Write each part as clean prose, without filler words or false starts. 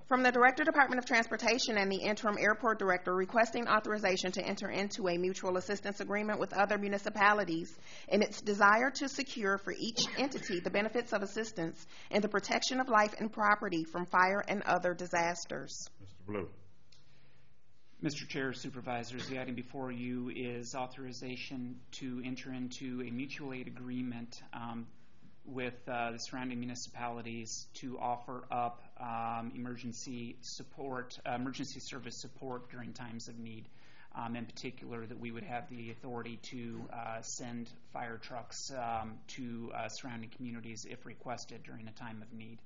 From the Director, Department of Transportation, and the Interim Airport Director requesting authorization to enter into a mutual assistance agreement with other municipalities in its desire to secure for each entity the benefits of assistance in the protection of life and property from fire and other disasters. Mr. Blue. Mr. Chair, Supervisors, the item before you is authorization to enter into a mutual aid agreement with the surrounding municipalities to offer up emergency service support during times of need. In particular, that we would have the authority to send fire trucks to surrounding communities if requested during a time of need.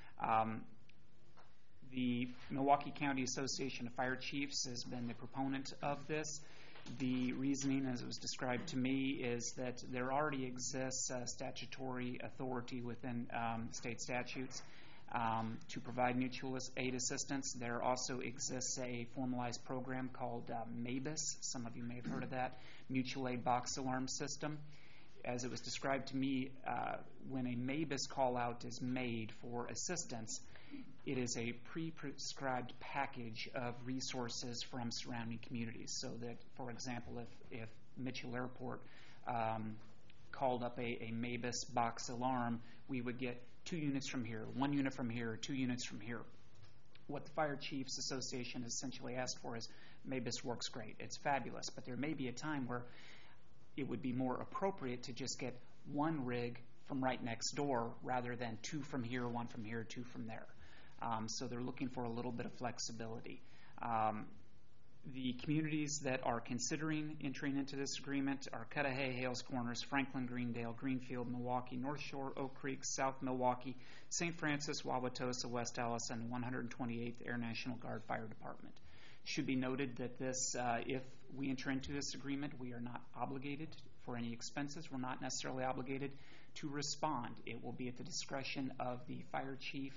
The Milwaukee County Association of Fire Chiefs has been the proponent of this. The reasoning, as it was described to me, is that there already exists statutory authority within state statutes to provide mutual aid assistance. There also exists a formalized program called MABUS. Some of you may have heard of that, Mutual Aid Box Alarm System. As it was described to me, when a MABUS call-out is made for assistance, it is a pre-prescribed package of resources from surrounding communities. So that, for example, if Mitchell Airport called up a MABUS box alarm, we would get 2 units from here, 1 unit from here, 2 units from here. What the Fire Chiefs Association essentially asked for is MABUS works great. It's fabulous. But there may be a time where it would be more appropriate to just get 1 rig from right next door rather than 2 from here, 1 from here, 2 from there. So they're looking for a little bit of flexibility. The communities that are considering entering into this agreement are Cudahy, Hales Corners, Franklin, Greendale, Greenfield, Milwaukee, North Shore, Oak Creek, South Milwaukee, St. Francis, Wauwatosa, West Allis, and 128th Air National Guard Fire Department. It should be noted that this, if we enter into this agreement, we are not obligated for any expenses. We're not necessarily obligated to respond. It will be at the discretion of the fire chief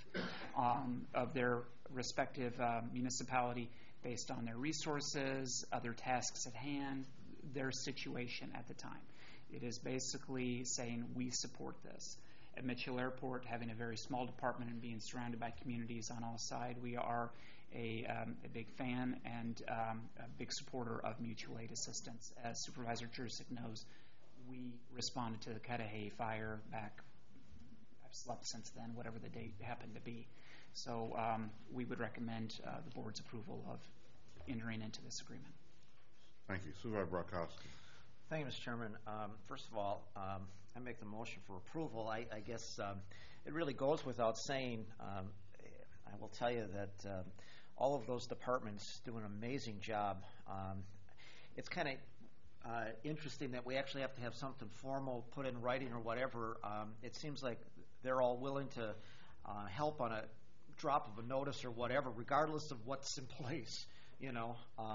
of their respective municipality based on their resources, other tasks at hand, their situation at the time. It is basically saying we support this. At Mitchell Airport, having a very small department and being surrounded by communities on all sides, we are a big fan and a big supporter of mutual aid assistance. As Supervisor Jurczyk knows, we responded to the Cudahy fire back, I've slept since then, whatever the date happened to be. So we would recommend the board's approval of entering into this agreement. Thank you. Supervisor Brokowski. Thank you, Mr. Chairman. First of all, I make the motion for approval. I guess it really goes without saying. I will tell you that all of those departments do an amazing job. It's kind of interesting that we actually have to have something formal put in writing or whatever. It seems like they're all willing to help on a drop of a notice or whatever, regardless of what's in place, you know.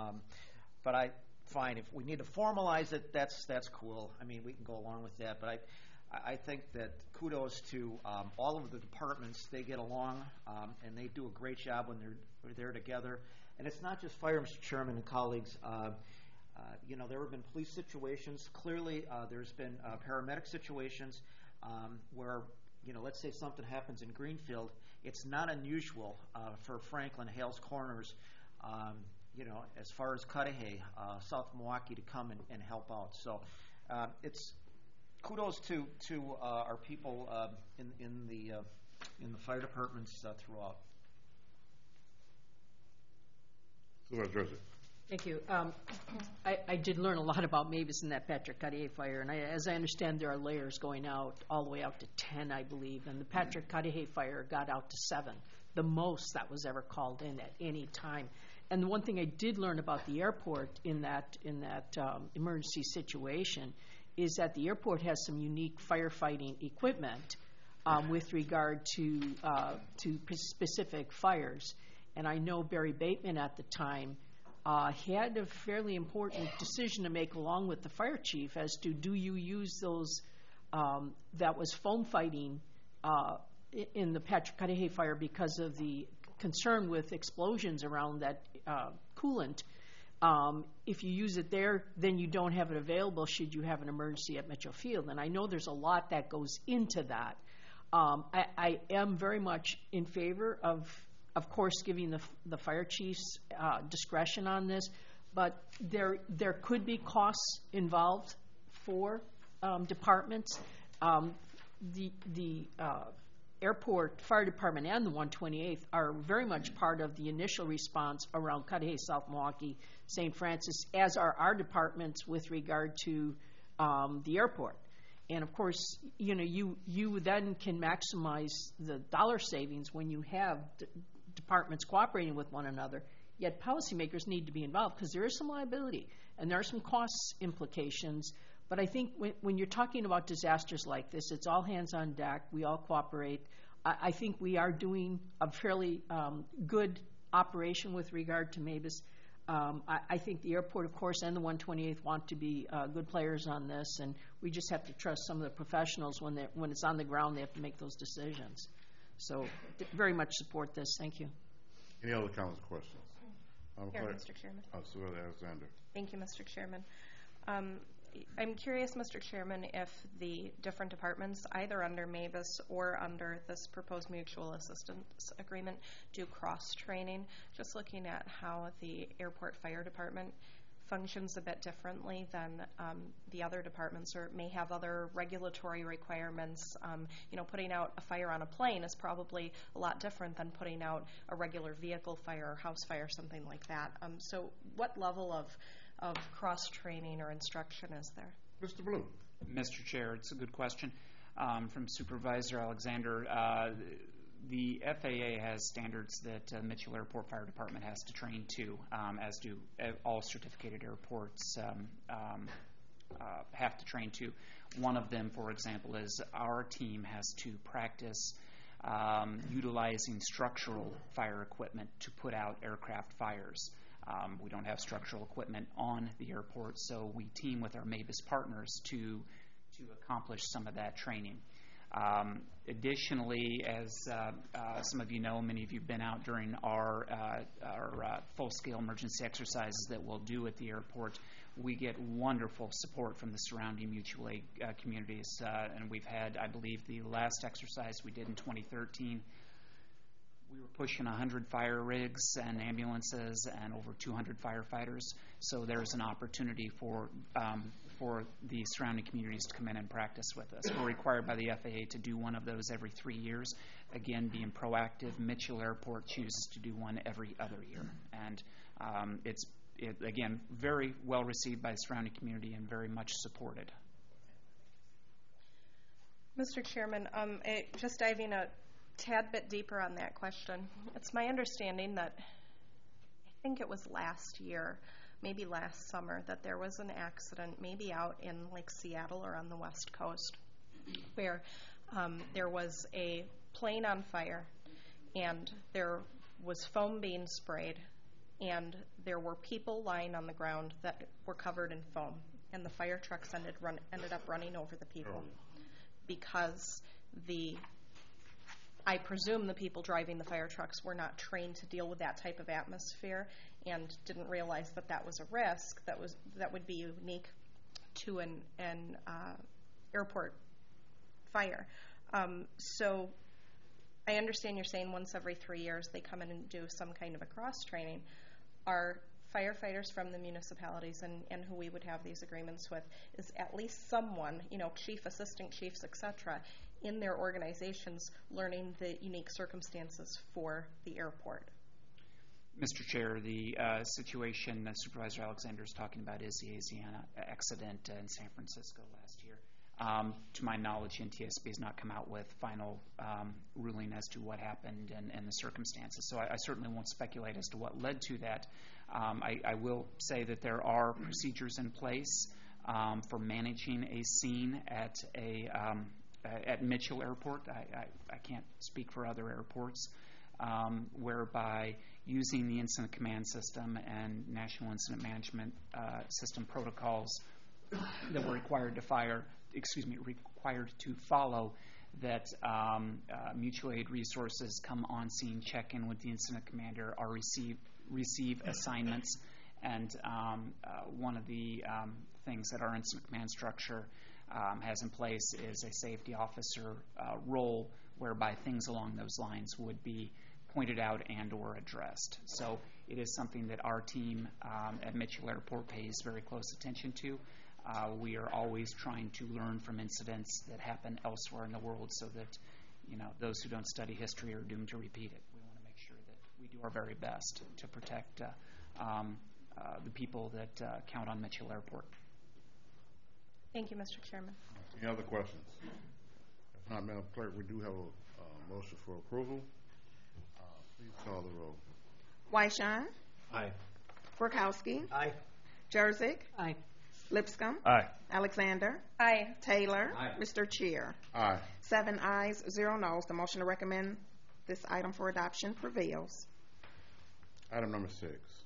But fine, if we need to formalize it, that's cool. I mean, we can go along with that. But I think that kudos to all of the departments. They get along, and they do a great job when they're there together. And it's not just fire, Mr. Chairman and colleagues. You know, there have been police situations. Clearly, there's been paramedic situations where, you know, let's say something happens in Greenfield. It's not unusual for Franklin, Hales Corners, you know, as far as Cudahy, South Milwaukee to come and help out. So it's kudos to our people in the fire departments throughout. Supervisor Jurczyk. Thank you. I did learn a lot about MABUS and that Patrick Cudahy fire, and as I understand, there are layers going out all the way out to 10, I believe, and the Patrick Cudahy fire got out to 7, the most that was ever called in at any time. And the one thing I did learn about the airport in that emergency situation is that the airport has some unique firefighting equipment with regard to specific fires. And I know Barry Bateman at the time had a fairly important decision to make along with the fire chief as to do you use those that was foam fighting in the Patrick Cudahy fire because of the concern with explosions around that coolant. If you use it there, then you don't have it available should you have an emergency at Metro Field. And I know there's a lot that goes into that. I am very much in favor of of course, giving the fire chiefs discretion on this, but there could be costs involved for departments. The airport fire department and the 128th are very much part of the initial response around Cudahy, South Milwaukee, St. Francis, as are our departments with regard to the airport. And of course, you then can maximize the dollar savings when you have departments cooperating with one another. Yet policymakers need to be involved because there is some liability and there are some cost implications. But I think when you're talking about disasters like this, it's all hands on deck. We all cooperate. I think we are doing a fairly good operation with regard to MABUS. I think the airport, of course, and the 128th want to be good players on this, and we just have to trust some of the professionals when it's on the ground. They have to make those decisions. So, very much support this. Thank you. Any other comments or questions? Here, Mr. Chairman. Supervisor Alexander. Thank you, Mr. Chairman. I'm curious, Mr. Chairman, if the different departments, either under MABUS or under this proposed mutual assistance agreement, do cross-training. Just looking at how the airport fire department functions a bit differently than the other departments, or may have other regulatory requirements. Putting out a fire on a plane is probably a lot different than putting out a regular vehicle fire or house fire, something like that. So what level of cross-training or instruction is there? Mr. Blue. Mr. Chair, it's a good question from Supervisor Alexander. The FAA has standards that Mitchell Airport Fire Department has to train to, as do all certificated airports have to train to. One of them, for example, is our team has to practice utilizing structural fire equipment to put out aircraft fires. We don't have structural equipment on the airport, so we team with our MABUS partners to accomplish some of that training. Additionally, as some of you know, many of you have been out during our full-scale emergency exercises that we'll do at the airport. We get wonderful support from the surrounding mutual aid communities, and we've had, I believe, the last exercise we did in 2013. We were pushing 100 fire rigs and ambulances and over 200 firefighters. So there's an opportunity for the surrounding communities to come in and practice with us. We're required by the FAA to do one of those every 3 years. Again, being proactive, Mitchell Airport chooses to do one every other year. And it's again, very well received by the surrounding community and very much supported. Mr. Chairman, just diving a tad bit deeper on that question. It's my understanding that I think it was last year, maybe last summer, that there was an accident maybe out in like Seattle or on the West Coast where there was a plane on fire and there was foam being sprayed and there were people lying on the ground that were covered in foam, and the fire trucks ended up running over the people because I presume the people driving the fire trucks were not trained to deal with that type of atmosphere and didn't realize that that was a risk that would be unique to an airport fire. So I understand you're saying once every 3 years they come in and do some kind of a cross-training. Are firefighters from the municipalities and who we would have these agreements with, is at least someone, chief, assistant chiefs, etc., in their organizations learning the unique circumstances for the airport? Mr. Chair, the situation that Supervisor Alexander is talking about is the Asiana accident in San Francisco last year. To my knowledge, NTSB has not come out with final ruling as to what happened and the circumstances. So I certainly won't speculate as to what led to that. I will say that there are procedures in place for managing a scene at Mitchell Airport. I can't speak for other airports, whereby using the incident command system and National Incident Management System protocols that were required to follow, that mutual aid resources come on scene, check in with the incident commander, or receive assignments. And one of the things that our incident command structure has in place is a safety officer role, whereby things along those lines would be pointed out and/or addressed. So it is something that our team at Mitchell Airport pays very close attention to. We are always trying to learn from incidents that happen elsewhere in the world, so that those who don't study history are doomed to repeat it. We want to make sure that we do our very best to protect the people that count on Mitchell Airport. Thank you, Mr. Chairman. Any other questions? If not, Madam Clerk, we do have a motion for approval. Please call the roll. Wyshawn. Aye. Borkowski. Aye. Jerzik. Aye. Lipscomb. Aye. Alexander. Aye. Taylor. Aye. Mr. Chair. Aye. 7 ayes, 0 noes. The motion to recommend this item for adoption prevails. Item number 6.